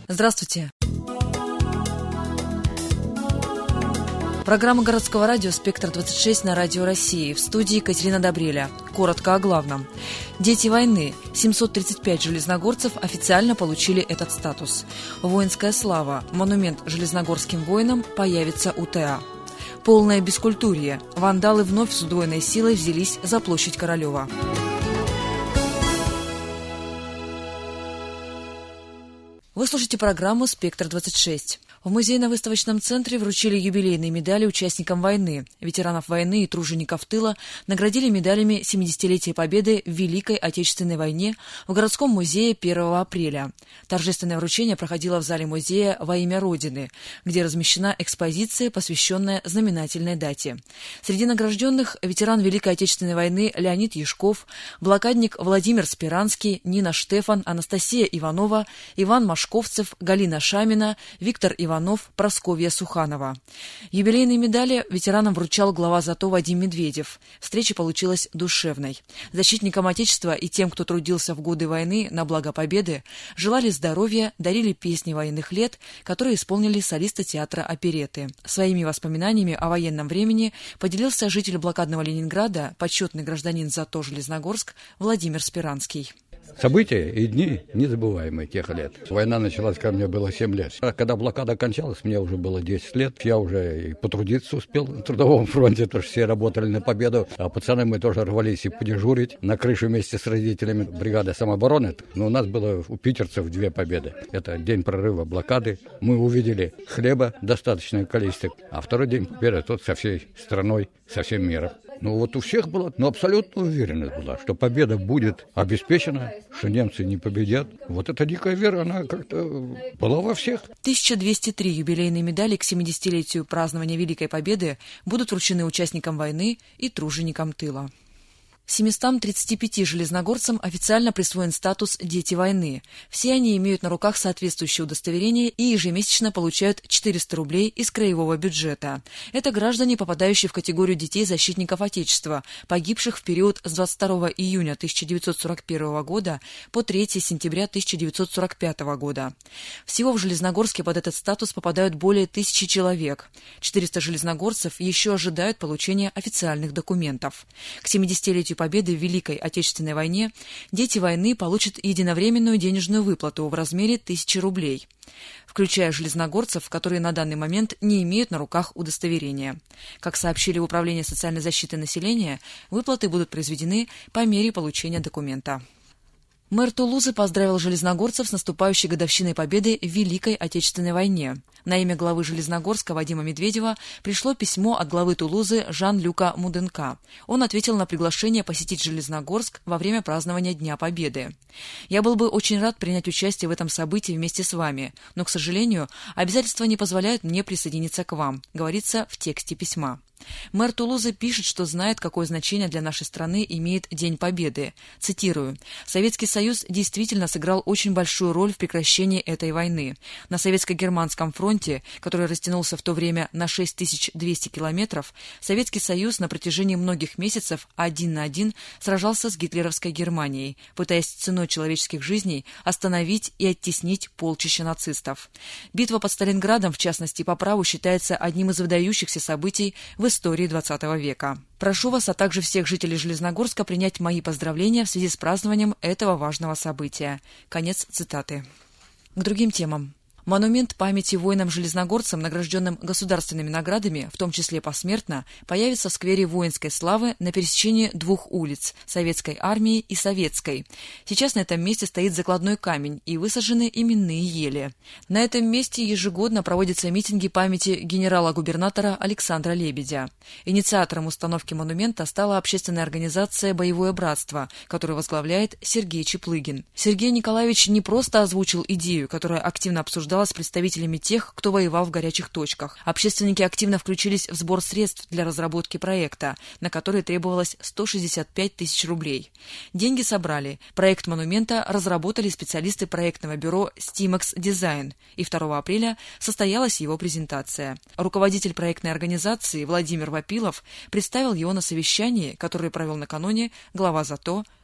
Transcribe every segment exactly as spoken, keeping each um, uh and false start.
Здравствуйте. Программа городского радио «Спектр двадцать шесть» на Радио России. В студии Катерина Добреля. Коротко о главном. Дети войны. семьсот тридцать пять железногорцев официально получили этот статус. Воинская слава. Монумент железногорским воинам появится у ТЭА. Полное бескультурье. Вандалы вновь с удвоенной силой взялись за площадь Королева. Вы слушаете программу «Спектр двадцать шесть». В музейно-выставочном центре вручили юбилейные медали участникам войны. Ветеранов войны и тружеников тыла наградили медалями семидесятилетия Победы в Великой Отечественной войне в городском музее первого апреля. Торжественное вручение проходило в зале музея «Во имя Родины», где размещена экспозиция, посвященная знаменательной дате. Среди награжденных ветеран Великой Отечественной войны Леонид Яшков, блокадник Владимир Спиранский, Нина Штефан, Анастасия Иванова, Иван Машковцев, Галина Шамина, Виктор Иванов, Прасковья Суханова. Юбилейные медали ветеранам вручал глава ЗАТО Вадим Медведев. Встреча получилась душевной. Защитникам Отечества и тем, кто трудился в годы войны на благо Победы, желали здоровья, дарили песни военных лет, которые исполнили солисты театра оперетты. Своими воспоминаниями о военном времени поделился житель блокадного Ленинграда, почетный гражданин ЗАТО Железногорск Владимир Спиранский. События и дни незабываемые тех лет. Война началась, когда мне было семь лет. А когда блокада кончалась, мне уже было десять лет. Я уже и потрудиться успел на трудовом фронте, потому что все работали на победу. А пацаны мы тоже рвались и подежурить на крышу вместе с родителями бригады самообороны. Но у нас было у питерцев две победы. Это день прорыва блокады. Мы увидели хлеба достаточное количество. А второй день победы тот со всей страной, со всем миром. Ну вот у всех была, ну, абсолютно уверенность была, что победа будет обеспечена, что немцы не победят. Вот эта дикая вера, она как-то была во всех. тысяча двести три юбилейные медали к семидесятилетию празднования Великой Победы будут вручены участникам войны и труженикам тыла. семистам тридцати пяти железногорцам официально присвоен статус «Дети войны». Все они имеют на руках соответствующее удостоверение и ежемесячно получают четыреста рублей из краевого бюджета. Это граждане, попадающие в категорию детей защитников Отечества, погибших в период с двадцать второго июня тысяча девятьсот сорок первого года по третьего сентября тысяча девятьсот сорок пятого года. Всего в Железногорске под этот статус попадают более тысячи человек. четыреста железногорцев еще ожидают получения официальных документов. К семидесятилетию Победы в Великой Отечественной войне дети войны получат единовременную денежную выплату в размере тысячи рублей, включая железногорцев, которые на данный момент не имеют на руках удостоверения. Как сообщили в Управлении социальной защиты населения, выплаты будут произведены по мере получения документа. Мэр Тулузы поздравил железногорцев с наступающей годовщиной Победы в Великой Отечественной войне. На имя главы Железногорска Вадима Медведева пришло письмо от главы Тулузы Жан-Люка Муденка. Он ответил на приглашение посетить Железногорск во время празднования Дня Победы. «Я был бы очень рад принять участие в этом событии вместе с вами, но, к сожалению, обязательства не позволяют мне присоединиться к вам», говорится в тексте письма. Мэр Тулузы пишет, что знает, какое значение для нашей страны имеет День Победы. Цитирую. «Советский Союз действительно сыграл очень большую роль в прекращении этой войны. На Советско-Германском фронте, который растянулся в то время на шесть тысяч двести километров, Советский Союз на протяжении многих месяцев один на один сражался с гитлеровской Германией, пытаясь ценой человеческих жизней остановить и оттеснить полчища нацистов. Битва под Сталинградом, в частности, по праву считается одним из выдающихся событий в истории двадцатого века. Прошу вас, а также всех жителей Железногорска принять мои поздравления в связи с празднованием этого важного события». Конец цитаты. К другим темам. Монумент памяти воинам-железногорцам, награжденным государственными наградами, в том числе посмертно, появится в сквере Воинской славы на пересечении двух улиц – Советской армии и Советской. Сейчас на этом месте стоит закладной камень и высажены именные ели. На этом месте ежегодно проводятся митинги памяти генерала-губернатора Александра Лебедя. Инициатором установки монумента стала общественная организация «Боевое братство», которую возглавляет Сергей Чеплыгин. Сергей Николаевич не просто озвучил идею, которая активно обсуждалась с представителями тех, кто воевал в горячих точках. Общественники активно включились в сбор средств для разработки проекта, на который требовалось сто шестьдесят пять тысяч рублей. Деньги собрали. Проект монумента разработали специалисты проектного бюро «Стимекс Дизайн», и второго апреля состоялась его презентация. Руководитель проектной организации Владимир Вапилов представил его на совещании, которое провел накануне глава ЗАТО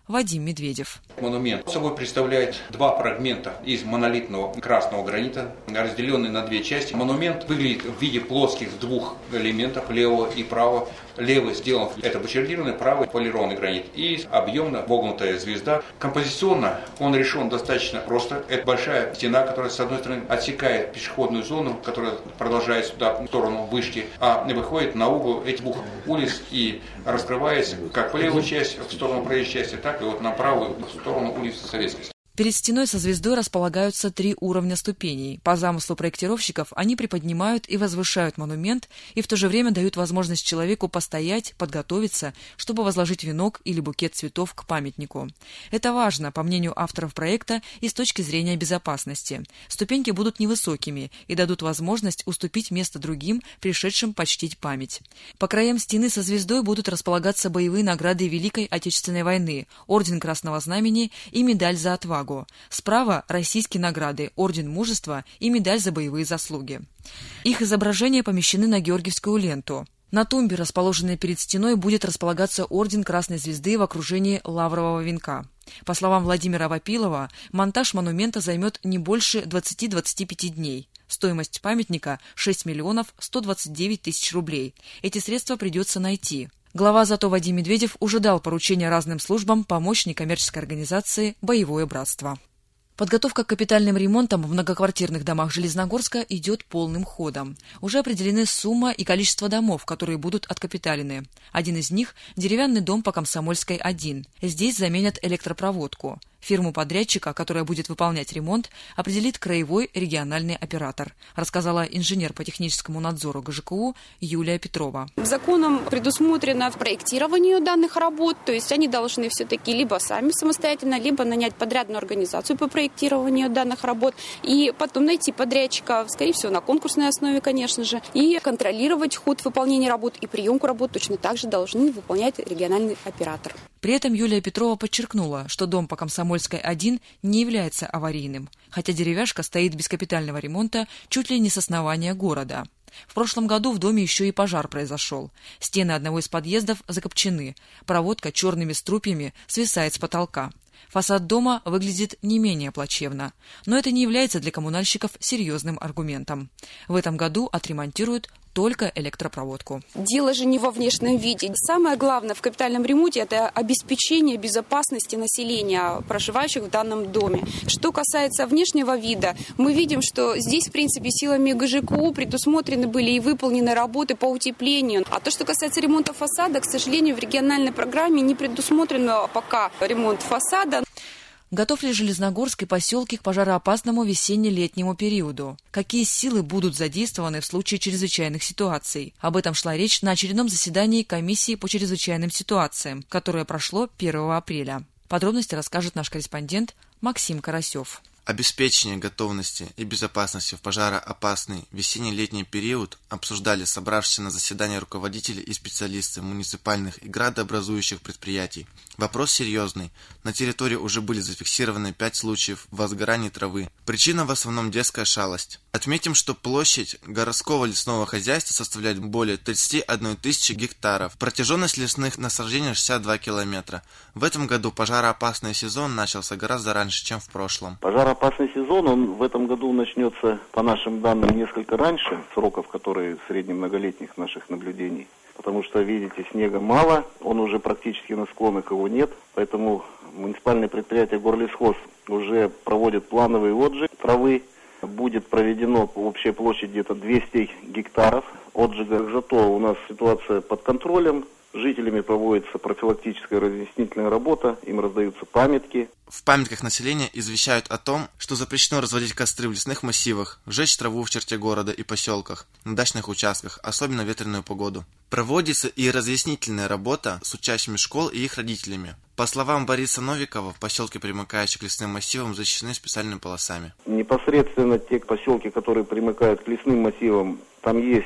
Вадим Медведев. Монумент собой представляет два фрагмента из монолитного красного гранита, разделенные на две части. Монумент выглядит в виде плоских двух элементов, левого и правого. Левый сделан, это бочардированный, правый полированный гранит и объемно вогнутая звезда. Композиционно он решен достаточно просто. Это большая стена, которая с одной стороны отсекает пешеходную зону, которая продолжает сюда в сторону вышки, а выходит на угол этих двух улиц и раскрывается как в левую часть, в сторону проезжей части, так и вот на правую в сторону улицы Советской. Перед стеной со звездой располагаются три уровня ступеней. По замыслу проектировщиков они приподнимают и возвышают монумент и в то же время дают возможность человеку постоять, подготовиться, чтобы возложить венок или букет цветов к памятнику. Это важно, по мнению авторов проекта, и с точки зрения безопасности. Ступеньки будут невысокими и дадут возможность уступить место другим, пришедшим почтить память. По краям стены со звездой будут располагаться боевые награды Великой Отечественной войны, Орден Красного Знамени и медаль за отвагу. Справа – российские награды, Орден Мужества и медаль за боевые заслуги. Их изображения помещены на Георгиевскую ленту. На тумбе, расположенной перед стеной, будет располагаться Орден Красной Звезды в окружении лаврового венка. По словам Владимира Вапилова, монтаж монумента займет не больше двадцати-двадцати пяти дней. Стоимость памятника – шесть миллионов сто двадцать девять тысяч рублей. Эти средства придется найти. Глава ЗАТО Вадим Медведев уже дал поручение разным службам помочь некоммерческой организации «Боевое братство». Подготовка к капитальным ремонтам в многоквартирных домах Железногорска идет полным ходом. Уже определены сумма и количество домов, которые будут откапиталены. Один из них – деревянный дом по Комсомольской один. Здесь заменят электропроводку. Фирму подрядчика, которая будет выполнять ремонт, определит краевой региональный оператор, рассказала инженер по техническому надзору ГЖКУ Юлия Петрова. Законом предусмотрено проектирование данных работ, то есть они должны все-таки либо сами самостоятельно, либо нанять подрядную организацию по проектированию данных работ и потом найти подрядчика, скорее всего, на конкурсной основе, конечно же, и контролировать ход выполнения работ и приемку работ точно так же должны выполнять региональный оператор. При этом Юлия Петрова подчеркнула, что дом по Комсомольской один не является аварийным, хотя деревяшка стоит без капитального ремонта чуть ли не с основания города. В прошлом году в доме еще и пожар произошел. Стены одного из подъездов закопчены, проводка черными струпьями свисает с потолка. Фасад дома выглядит не менее плачевно, но это не является для коммунальщиков серьезным аргументом. В этом году отремонтируют только электропроводку. Дело же не во внешнем виде. Самое главное в капитальном ремонте – это обеспечение безопасности населения, проживающих в данном доме. Что касается внешнего вида, мы видим, что здесь, в принципе, силами ГЖКУ предусмотрены были и выполнены работы по утеплению. А то, что касается ремонта фасада, к сожалению, в региональной программе не предусмотрено пока ремонт фасада. Готов ли Железногорск и поселки к пожароопасному весенне-летнему периоду? Какие силы будут задействованы в случае чрезвычайных ситуаций? Об этом шла речь на очередном заседании комиссии по чрезвычайным ситуациям, которое прошло первого апреля. Подробности расскажет наш корреспондент Максим Карасев. Обеспечение готовности и безопасности в пожароопасный весенне-летний период обсуждали собравшиеся на заседании руководители и специалисты муниципальных и градообразующих предприятий. Вопрос серьезный. На территории уже были зафиксированы пять случаев возгорания травы. Причина в основном детская шалость. Отметим, что площадь городского лесного хозяйства составляет более тридцати одной тысячи гектаров. Протяженность лесных насаждений шестьдесят два километра. В этом году пожароопасный сезон начался гораздо раньше, чем в прошлом. Пожароопасный сезон, он в этом году начнется, по нашим данным, несколько раньше сроков, которые среднемноголетних наших наблюдений. Потому что, видите, снега мало, он уже практически на склонах, его нет. Поэтому муниципальное предприятие «Горлесхоз» уже проводит плановый отжиг травы. Будет проведено общая площадь где-то двести гектаров отжига. Зато у нас ситуация под контролем. Жителями проводится профилактическая разъяснительная работа, им раздаются памятки. В памятках населения извещают о том, что запрещено разводить костры в лесных массивах, сжечь траву в черте города и поселках, на дачных участках, особенно в ветреную погоду. Проводится и разъяснительная работа с учащими школ и их родителями. По словам Бориса Новикова, в поселке, примыкающие к лесным массивам, защищены специальными полосами. Непосредственно те поселки, которые примыкают к лесным массивам, там есть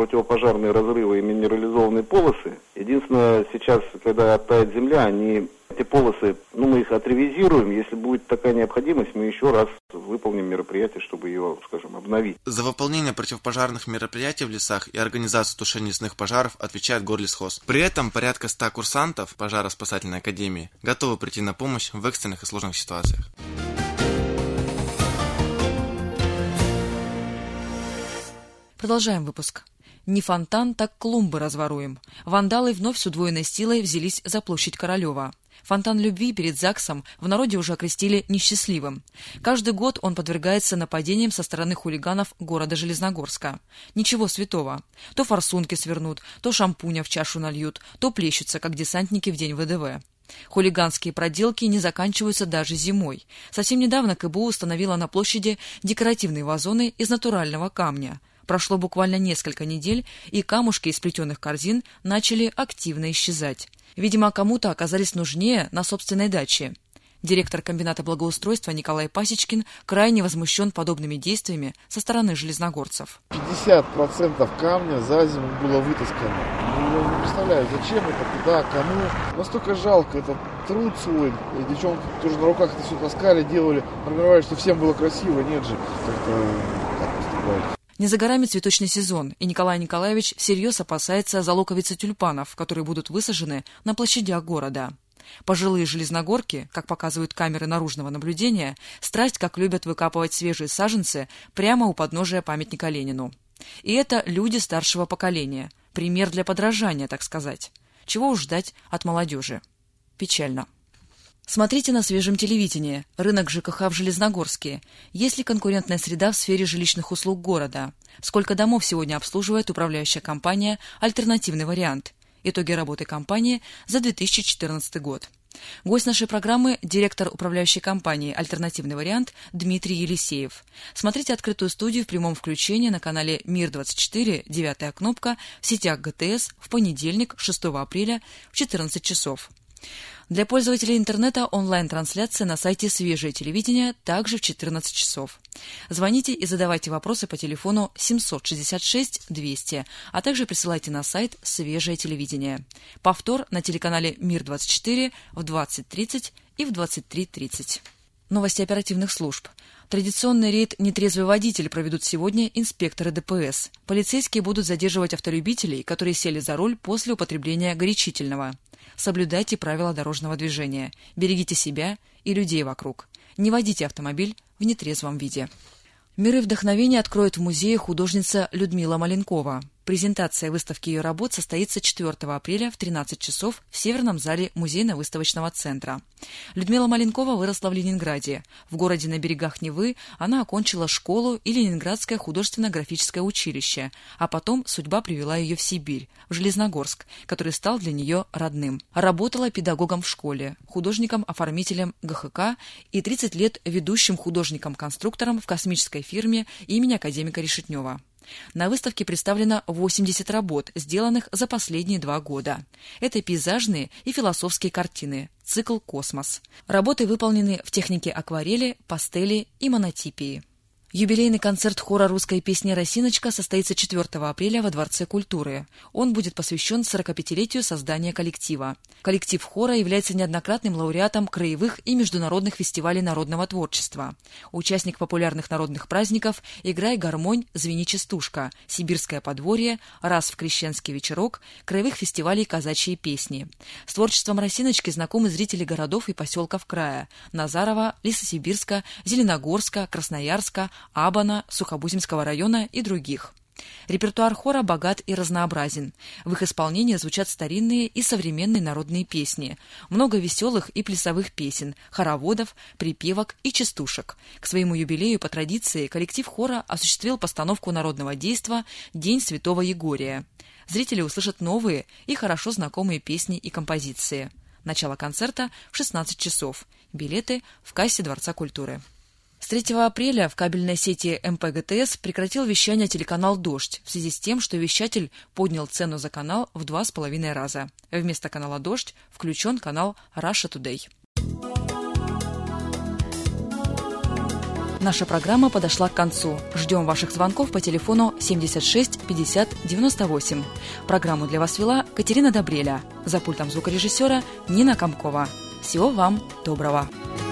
противопожарные разрывы и минерализованные полосы. Единственное, сейчас, когда оттает земля, они эти полосы, ну, мы их отревизируем. Если будет такая необходимость, мы еще раз выполним мероприятие, чтобы ее, скажем, обновить. За выполнение противопожарных мероприятий в лесах и организацию тушения лесных пожаров отвечает Горлесхоз. При этом порядка ста курсантов пожароспасательной академии готовы прийти на помощь в экстренных и сложных ситуациях. Продолжаем выпуск. Не фонтан, так клумбы разворуем. Вандалы вновь с удвоенной силой взялись за площадь Королева. Фонтан любви перед ЗАГСом в народе уже окрестили несчастливым. Каждый год он подвергается нападениям со стороны хулиганов города Железногорска. Ничего святого. То форсунки свернут, то шампуня в чашу нальют, то плещутся, как десантники в день вэ дэ вэ. Хулиганские проделки не заканчиваются даже зимой. Совсем недавно ка бэ у установила на площади декоративные вазоны из натурального камня. Прошло буквально несколько недель, и камушки из плетеных корзин начали активно исчезать. Видимо, кому-то оказались нужнее на собственной даче. Директор комбината благоустройства Николай Пасечкин крайне возмущен подобными действиями со стороны железногорцев. пятьдесят процентов камня за зиму было вытаскано. Ну, я не представляю, зачем это, куда, кому. Настолько жалко, это труд свой. И девчонки тоже на руках это все таскали, делали. Формировали, что всем было красиво. Нет же, как-то так поступают. Не за горами цветочный сезон, и Николай Николаевич всерьез опасается за луковицы тюльпанов, которые будут высажены на площадях города. Пожилые железногорки, как показывают камеры наружного наблюдения, страсть как любят выкапывать свежие саженцы прямо у подножия памятника Ленину. И это люди старшего поколения, пример для подражания, так сказать. Чего уж ждать от молодежи. Печально. Смотрите на свежем телевидении. Рынок жэ ка ха в Железногорске. Есть ли конкурентная среда в сфере жилищных услуг города? Сколько домов сегодня обслуживает управляющая компания «Альтернативный вариант»? Итоги работы компании за две тысячи четырнадцатый год. Гость нашей программы – директор управляющей компании «Альтернативный вариант» Дмитрий Елисеев. Смотрите открытую студию в прямом включении на канале Мир двадцать четыре, девятая кнопка, в сетях гэ тэ эс в понедельник, шестого апреля в четырнадцать часов. Для пользователей интернета онлайн-трансляция на сайте «Свежее телевидение» также в четырнадцать часов. Звоните и задавайте вопросы по телефону семь шесть шесть двести, а также присылайте на сайт «Свежее телевидение». Повтор на телеканале «Мир двадцать четыре» в двадцать тридцать и в двадцать три тридцать. Новости оперативных служб. Традиционный рейд «Нетрезвый водитель» проведут сегодня инспекторы дэ пэ эс. Полицейские будут задерживать автолюбителей, которые сели за руль после употребления горячительного. Соблюдайте правила дорожного движения. Берегите себя и людей вокруг. Не водите автомобиль в нетрезвом виде. Миры вдохновения откроет в музее художница Людмила Маленкова. Презентация выставки ее работ состоится четвёртого апреля в тринадцать часов в Северном зале музейно-выставочного центра. Людмила Маленкова выросла в Ленинграде. В городе на берегах Невы она окончила школу и Ленинградское художественно-графическое училище, а потом судьба привела ее в Сибирь, в Железногорск, который стал для нее родным. Работала педагогом в школе, художником-оформителем гэ ха ка и тридцать лет ведущим художником-конструктором в космической фирме имени академика Решетнева. На выставке представлено восемьдесят работ, сделанных за последние два года. Это пейзажные и философские картины, цикл «Космос». Работы выполнены в технике акварели, пастели и монотипии. Юбилейный концерт хора русской песни «Росиночка» состоится четвёртого апреля во Дворце культуры. Он будет посвящен сорокапятилетию создания коллектива. Коллектив хора является неоднократным лауреатом краевых и международных фестивалей народного творчества. Участник популярных народных праздников «Играй гармонь, звени частушка», «Сибирское подворье», «Раз в крещенский вечерок», краевых фестивалей «Казачьи песни». С творчеством «Росиночки» знакомы зрители городов и поселков края – Назарова, Лесосибирска, Зеленогорска, Красноярска, Абана, Сухобузимского района и других. Репертуар хора богат и разнообразен. В их исполнении звучат старинные и современные народные песни, много веселых и плясовых песен, хороводов, припевок и частушек. К своему юбилею по традиции коллектив хора осуществил постановку народного действа «День Святого Егория». Зрители услышат новые и хорошо знакомые песни и композиции. Начало концерта в шестнадцать часов. Билеты в кассе Дворца культуры. С третьего апреля в кабельной сети эм пэ гэ тэ эс прекратил вещание телеканал «Дождь» в связи с тем, что вещатель поднял цену за канал в два с половиной раза. Вместо канала «Дождь» включен канал «Раша Тудей». Наша программа подошла к концу. Ждем ваших звонков по телефону семьдесят шесть пятьдесят девяносто восемь. Программу для вас вела Катерина Добреля. За пультом звукорежиссера Нина Комкова. Всего вам доброго!